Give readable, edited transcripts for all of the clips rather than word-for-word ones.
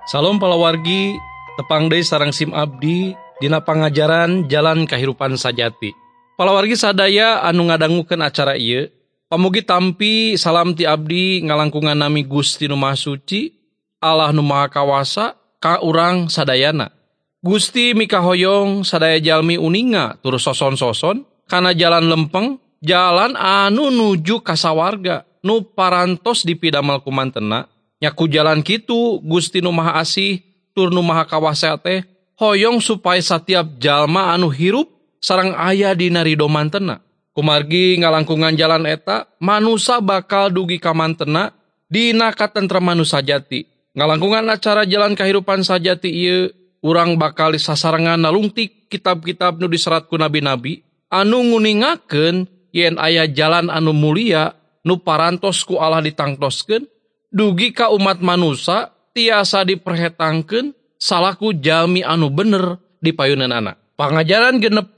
Salam palawargi, tepang deui sareng sim abdi dina pangajaran jalan kahirupan sajati. Palawargi sadaya anu ngadangukeun acara ieu, pamugi tampi salam ti abdi ngalangkungan nami Gusti Nu Maha Suci, Allah Nu Maha Kawasa ka urang sadayana. Gusti mikahoyong sadaya jalmi uninga tur soson-soson kana jalan lempeng, jalan anu nuju ka sawarga nu parantos dipidamel ku mantenna. Nyaku jalan kitu Gusti Nu Maha Asih tur Nu Maha Kawasa teh hoyong supaya setiap jalma anu hirup sareng aya dina ridho mantenna. Kumargi ngalangkungan jalan eta manusa bakal dugi ka mantenna dina katentreman nu sajati. Ngalangkungan acara jalan kahirupan sajati ieu urang bakal sasarengan nalungtik kitab-kitab nu diserat ku nabi-nabi anu nguningakeun yen aya jalan anu mulia nu parantos ku Allah ditangtoskeun dugi ka umat manusia tiasa diperhetangkeun salaku jalmi anu bener di payunanana. Pangajaran 60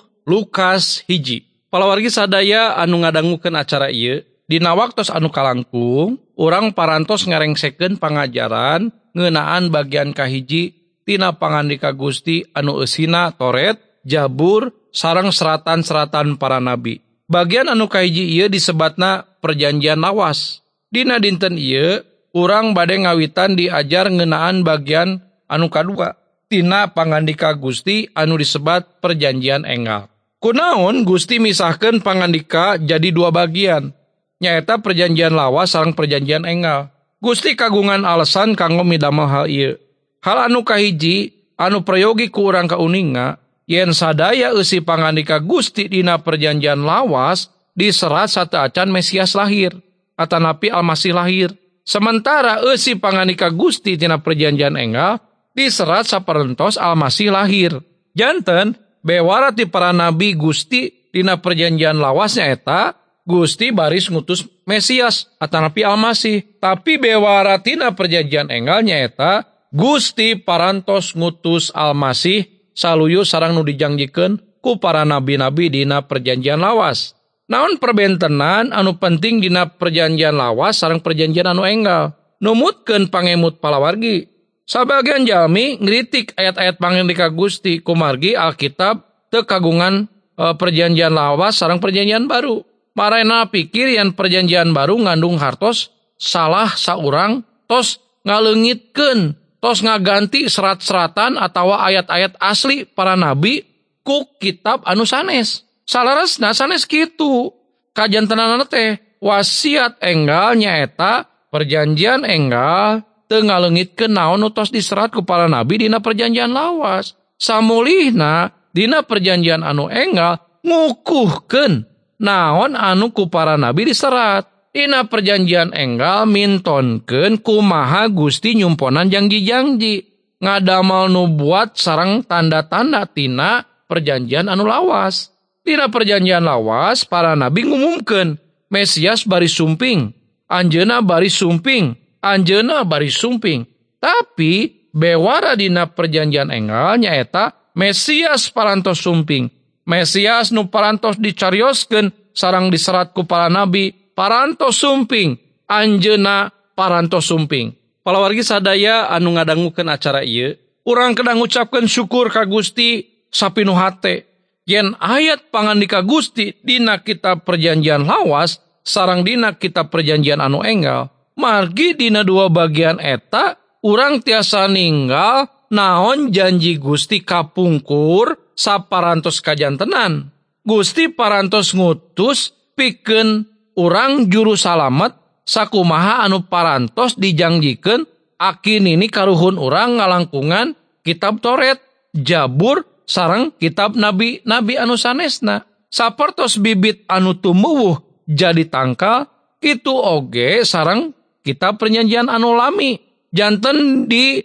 Lukas 1. Palawargi sadaya anu ngadangukeun acara ieu dina waktos anu kalangkung urang parantos ngarengsekeun pangajaran ngeunaan bagian kahiji tina pangandika Gusti anu eusina Toret, Jabur sareng seratan-seratan para nabi. Bagian anu kahiji ieu disebatna perjanjian lawas. Dina dinten ieu urang bade ngawitan diajar ngeunaan bagian anu kadua tina pangandika Gusti anu disebat perjanjian enggal. Kunaon Gusti misahkeun pangandika jadi dua bagian, nyaeta perjanjian lawas sareng perjanjian enggal. Gusti kagungan alasan kanggo midamel hal ieu. Hal anu kahiji anu prayogi ku urang kauninga yen sadaya eusi pangandika Gusti dina perjanjian lawas diserat sateuacan Mesias lahir. Atanapi Almasih lahir. Sementara eusi pangandika Gusti tina perjanjian enggal diserat saparentos Almasih lahir. Janten bewara ti para nabi Gusti dina perjanjian lawasnya eta Gusti baris ngutus Mesias atanapi Almasih. Tapi bewara tina perjanjian enggalnya eta Gusti parantos ngutus Almasih saluyu sareng nu dijangjikeun ku para nabi-nabi dina perjanjian lawas. Naon perbentenan anu penting dina perjanjian lawas sareng perjanjian anu enggal? Numutkeun pangemut palawargi. Sabagian jalmi ngritik ayat-ayat pangandika Gusti kumargi Alkitab teu kagungan perjanjian lawas sareng perjanjian baru. Marana pikir yen perjanjian baru ngandung hartos salah saurang tos ngaleungitkeun, tos ngaganti serat-seratan atawa ayat-ayat asli para nabi ku kitab anu sanes. Salaresna sanes kitu. Kajantenana teh wasiat enggal nyaeta perjanjian enggal teu ngaleungitkeun naon nu tos diserat ku para nabi dina perjanjian lawas. Samulihna dina perjanjian anu enggal ngukuhkeun naon anu ku para nabi diserat. Dina perjanjian enggal mintonkeun kumaha Gusti nyumponan janji-janji, ngadamel nubuat sareng tanda-tanda tina perjanjian anu lawas. Dina perjanjian lawas para nabi ngumumkeun Mesias bari sumping, anjeunna bari sumping, anjeunna bari sumping. Tapi bewara dina perjanjian enggal nyaeta Mesias parantos sumping. Mesias nu parantos dicarioskeun sareng diserat ku para nabi parantos sumping, anjeunna parantos sumping. Palawargi sadaya anu ngadangukeun acara ieu, urang kedah ngucapkeun syukur ka Gusti sapinuh hate. Yen ayat pangandika Gusti dina kitab perjanjian lawas sareng dina kitab perjanjian anu enggal, margi dina dua bagian eta urang tiasa ninggal naon janji Gusti kapungkur saparantos kajantenan. Gusti parantos ngutus pikeun urang juru salamet sakumaha anu parantos dijangjikeun akinini karuhun urang ngalangkungan kitab Toret, Jabur sareng kitab nabi-nabi anu sanesna. Sapertos bibit anu tumuwuh jadi tangkal, kitu oge sareng kitab perjanjian anu lami janten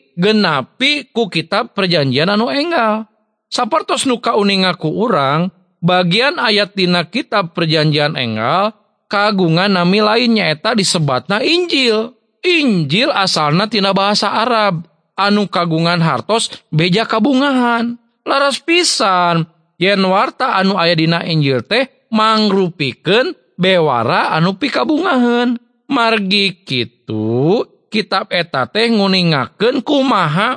digenapi ku kitab perjanjian anu enggal. Sapertos nu kauninga ku urang, bagian ayat dina kitab perjanjian enggal kagungan nami lainnya eta disebatna Injil. Injil asalna tina bahasa Arab anu kagungan hartos beja kabungahan. Laras pisan yen warta anu aya dina Injil teh mangrupikeun bewara anu pikabungaheun. Margi kitu kitab eta teh nguningakeun kumaha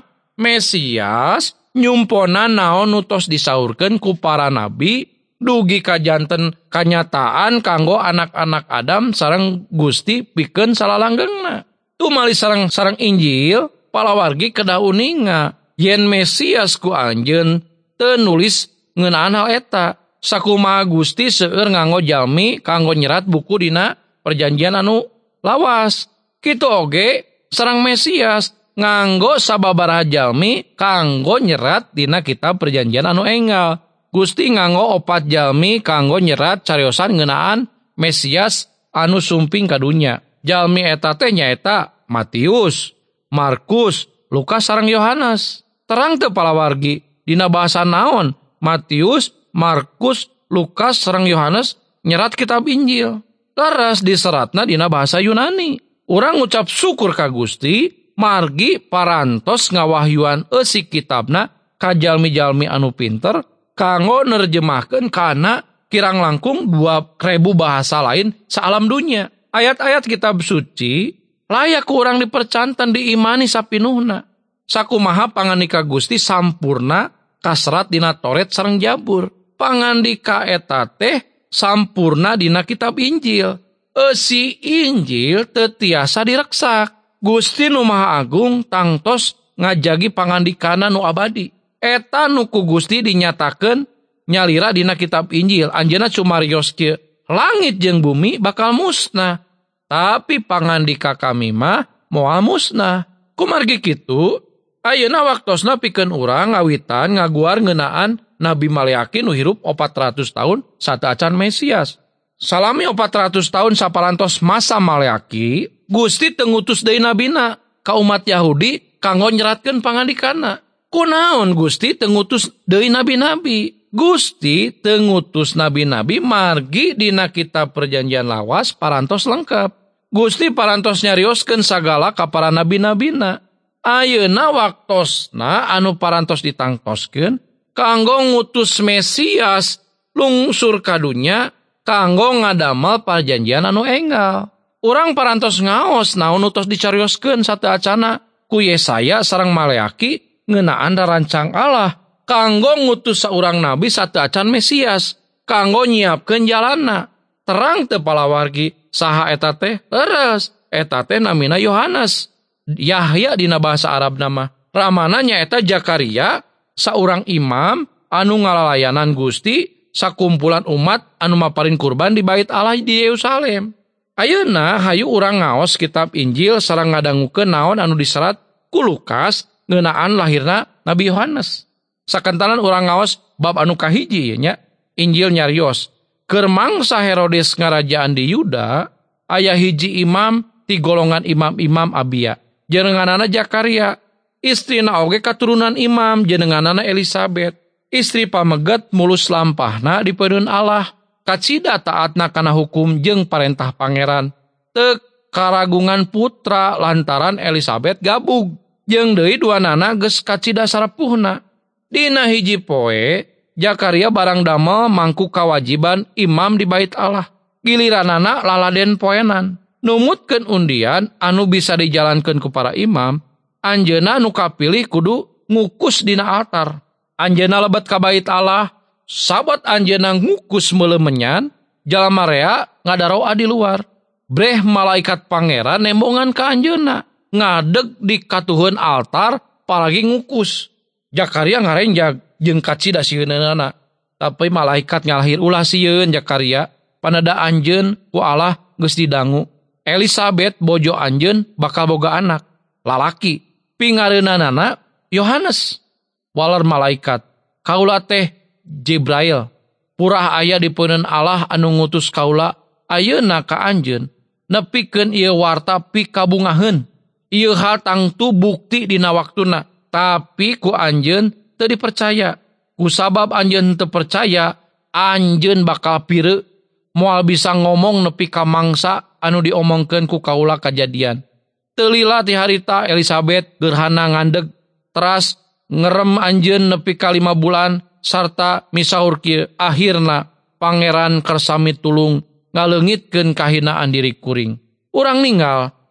Mesias nyumpona naon nu tos disaurkeun ku para nabi dugi ka janten kanyataan kanggo anak-anak Adam sareng Gusti pikeun salalanggengna. Tumali sareng Injil palawargi kedah uninga yen Mesias ku anjeun teu nulis ngeunaan hal eta. Sakumaha Gusti seueur nganggo jalmi kanggo nyerat buku dina perjanjian anu lawas. Kitu oge sareng Mesias nganggo sababaraha jalmi kanggo nyerat dina kitab perjanjian anu enggal. Gusti nganggo 4 jalmi kanggo nyerat cariosan ngeunaan Mesias anu sumping ka dunya. Jalmi eta teh nyaeta Matius, Markus, Lukas sareng Yohanes. Terang teu palawargi dina basa naon Matius, Markus, Lukas sareng Yohanes nyerat kitab Injil. Leres diseratna dina bahasa Yunani. Urang ngucap syukur ka Gusti margi parantos ngawahyuan eusi kitabna ka jalmi-jalmi anu pinter kanggo nerjemahkeun kana kirang langkung 2000 bahasa lain saalam dunya. Ayat-ayat kitab suci layak urang dipercantan diimani sapinuhna. Sakumaha pangandika Gusti sampurna kasrat dina Toret sareng Jabur. Pangandika eta teh sampurna dina kitab Injil. Eusi Injil teu tiasa direksak. Gusti nu Maha Agung tangtos ngajagi pangandikana nu abadi. Eta nu ku Gusti dinyatakeun nyalira dina kitab Injil. Anjeunna cumarios kieu, langit jeung bumi bakal musnah, tapi pangandika kami mah moal musnah. Kumargi kitu, ayeuna waktosna pikeun urang ngawitan ngaguar ngeunaan Nabi Maleaki nu hirup 400 tahun sateu acan Mesias. Salami 400 tahun saparantos masa Maleaki, Gusti teu ngutus deui nabina ka umat Yahudi kanggo nyeratkeun pangandikana. Kunaon Gusti teu ngutus deui nabi-nabi? Gusti teu ngutus nabi-nabi margi dina kitab perjanjian lawas parantos lengkap. Gusti parantos nyarioskeun sagala ka para nabi-nabina. Ayeuna waktosna anu parantos ditangtoskeun kanggo ngutus Mesias lungsur ka dunya kanggo ngadamel perjanjian anu enggal. Urang parantos ngaos naon nu tos dicarioskeun sateu acana ku Yesaya sareng Maleaki ngeunaan rancang Allah kanggo ngutus saurang nabi sateu acan Mesias kanggo nyiapkeun jalanna. Terang teu palawargi saha eta teh? Leres, eta teh namina Yohanes. Yahya dina bahasa Arab nama. Ramana nyaeta Zakaria, saurang imam anu ngalalayanan Gusti sakumpulan umat anu maparin kurban di bait Allah di Yerusalem. Ayeuna hayu urang ngaos kitab Injil sareng ngadangukeun naon anu diserat ku Lukas ngeunaan lahirna Nabi Yohanes. Sakantanan urang ngaos bab anu kahiji nya Injil nyarios keur mangsa Herodes ngarajaan di Yuda aya hiji imam ti golongan imam-imam Abia jenenganana Zakaria, istrina oge katurunan imam jenenganana Elisabet. Istri pameget mulus lampahna dipeureun Allah, kacida taatna kana hukum jeung parentah pangeran. Teu karagungan putra lantaran Elisabet gabug, jeung deui duanana geus kacida sarepuhna. Dina hiji poe, Zakaria barang damel mangku kawajiban imam di bait Allah. Giliranana laladen poenan. Numutkeun undian anu bisa dijalankeun ku para imam, anjeunna nu kapilih kudu ngukus dina altar. Anjeunna lebet ka bait Allah, sabat anjeunna ngukus meulemenyan, jalma rea ngadaroa di luar. Breh malaikat pangeran nembongan ka anjeunna, ngadeg di katuheun altar palagi ngukus. Zakaria ngarenjag jeung kacida sieunana. Tapi malaikat ngalahir ulah sieun Zakaria, panada anjeun ku Allah geus didangu. Elisabet bojo anjeun bakal boga anak lalaki, pingareunana Yohanes. Waler malaikat, kaula teh Jibril, purah aya di peuneun Allah anu ngutus kaula ayeuna ka anjeun nepikeun ieu warta pikabungaheun. Ieu hal tangtu bukti dina waktuna, tapi ku anjeun teu dipercaya. Kusabab anjeun teu percaya, anjeun bakal pireu moal bisa ngomong nepi ka mangsa anu diomongkeun ku kaula kajadian. Teu lila ti harita Elisabet gerhana ngandeg teras ngerem anjeun nepi ka 5 bulan sarta misaur kieu akhirna pangeran kersami tulung ngaleungitkeun kahinaan diri kuring. Urang ninggal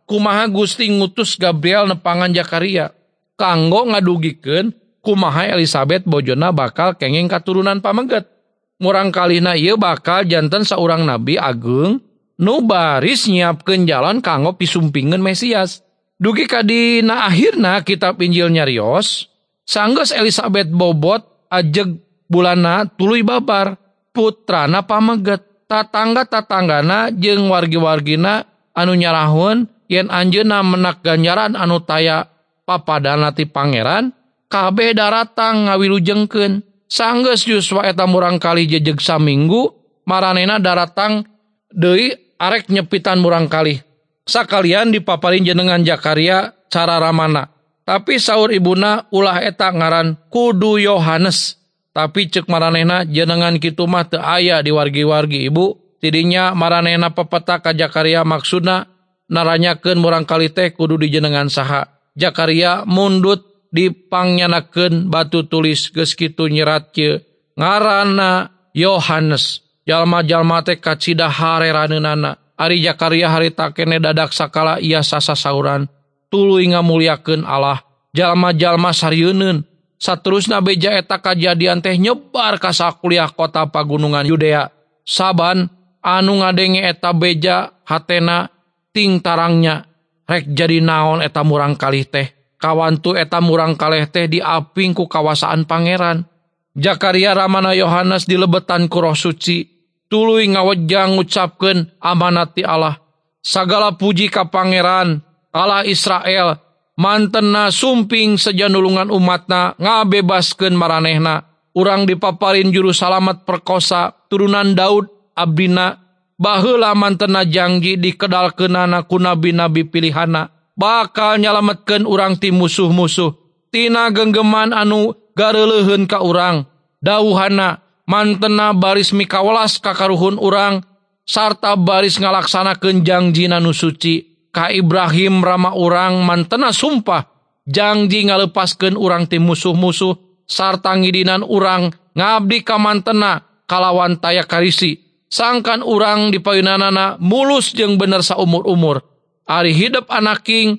kumaha Gusti ngutus Gabriel nepangan Zakaria kanggo ngadugikeun kumaha Elisabet bojona bakal kenging katurunan pameget. Murang kalina ieu bakal janten saurang nabi agung nu baris nyiapkeun jalan kanggo pisumpingeun Mesias. Dugi ka dina akhirna kitab Injil nyarios, sanggeus Elisabet bobot ajeg bulana tuluy babar, putrana pameget. Tatangga-tatanggana jeung wargi-wargina anu nyarahun yen anjeunna menak ganjaran anu taya papadana ti pangeran, kabeh daratang ngawilujengkeun. Sanggeus Yuswa eta murang kali jejeg saminggu, maranena daratang deui arek nyepitan murang kali. Sakalian dipaparin jenengan Zakaria cara ramana. Tapi saur ibuna ulah eta ngaran kudu Yohanes. Tapi cek maranehna jenengan kitu mah teu aya di wargi-wargi ibu. Tidinya maranehna pepeta ka Zakaria maksudna naranyakeun murang kali teh kudu dijenengan saha. Zakaria mundut dipangyanakeun batu tulis geus kitu nyerat kieu ngaranna Yohanes. Jalma-jalma teh kacida hareraneunana. Ari Zakaria harita kene dadak sakala ia sasasauran tuluy ngamuliakeun Allah. Jalma-jalma sarieunun. Saterusna beja eta kajadian teh nyebar ka sakuliah kota pagunungan Yudea. Saban anu ngadenge eta beja hatena ting tarangnya rek jadi naon eta murang kalih teh. Kawantu eta murang kalih teh diaping ku kawasaan pangeran. Zakaria ramana Yohanes dilebetan ku Roh Suci. Tuluy ngawejang ngucapkeun amanat ti Allah. Sagala puji ka pangeran Allah Israel, mantenna sumping sajanulungan umatna ngabebaskeun maranehna. Urang dipaparin juru salamet perkosa turunan Daud abdina, baheula mantenna janji dikedalkeunana ku nabi-nabi pilihana bakal nyalametkeun urang ti musuh-musuh tina genggeman anu gareuleheun ka urang. Dawuhana mantena baris mikawelas kakaruhun urang sarta baris ngalaksanakeun janjina nu suci. Ka Ibrahim rama urang mantena sumpah janji ngalepaskeun urang ti musuh-musuh sarta ngidinan urang ngabdi ka mantena kalawan taya karisi. Sangkan urang dipayunanana mulus jeung bener saumur-umur. Ari hidup anaking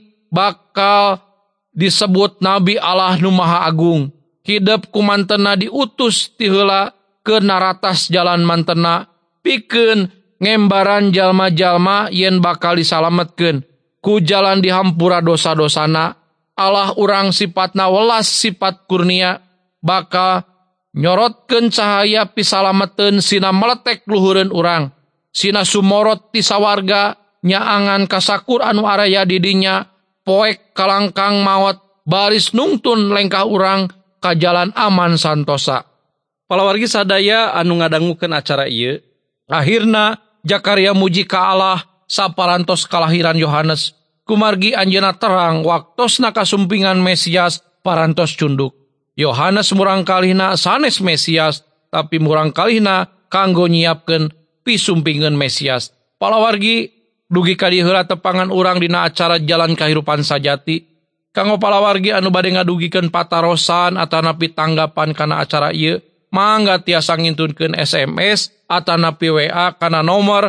bakal disebut Nabi Allah nu Maha Agung. Hidup ku mantena diutus ti heula ke naratas jalan mantena pikeun ngembaran jalma-jalma yen bakal disalametkeun ku jalan dihampura dosa-dosana. Allah urang sifatna welas sifat kurnia bakal nyorotkeun cahaya pisalameteun sina meletek luhureun urang. Sina sumorot ti sawarga nyaangan kasakur anu araya di dinya poek kalangkang maot baris nungtun lengkah urang ka jalan aman santosa. Palawargi sadaya anu ngadangukeun acara ieu, akhirna Zakaria muji ka Allah saparantos kalahiran Yohanes. Kumargi anjeunna terang waktosna kasumpingan Mesias parantos cunduk. Yohanes murang kalihna sanes Mesias, tapi murang kalihna kanggo nyiapkeun pisumpingeun Mesias. Palawargi dugi ka dieu heula tepangan urang dina acara jalan kahirupan sajati. Kanggo palawargi anu bade ngadugikeun patarosan atanapi tanggapan kana acara ieu, mangga tiasa ngintunkeun SMS atanapi WA kana nomor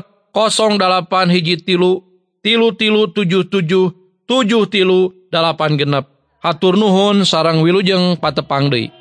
081333777386. Hatur nuhun sareng wilujeng patepang deui.